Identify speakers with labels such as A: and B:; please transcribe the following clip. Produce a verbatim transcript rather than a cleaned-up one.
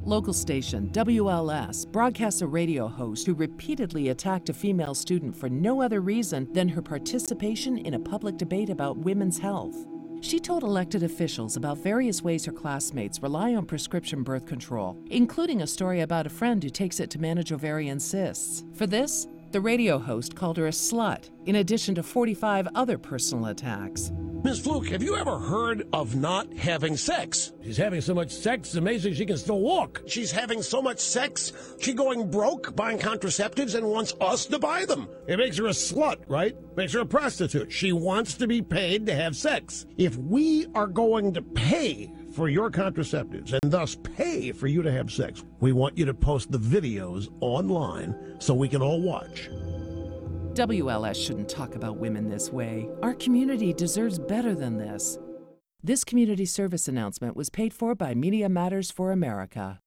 A: Local station W L S broadcasts a radio host who repeatedly attacked a female student for no other reason than her participation in a public debate about women's health. She told elected officials about various ways her classmates rely on prescription birth control, including a story about a friend who takes it to manage ovarian cysts. For this, the radio host called her a slut, in addition to forty-five other personal attacks.
B: Miss Fluke, have you ever heard of not having sex?
C: She's having so much sex, it's amazing she can still walk.
B: She's having so much sex, she's going broke buying contraceptives and wants us to buy them.
C: It makes her a slut, right? Makes her a prostitute. She wants to be paid to have sex.
B: If we are going to pay for your contraceptives and thus pay for you to have sex, we want you to post the videos online so we can all watch.
A: W L S shouldn't talk about women this way. Our community deserves better than this. This community service announcement was paid for by Media Matters for America.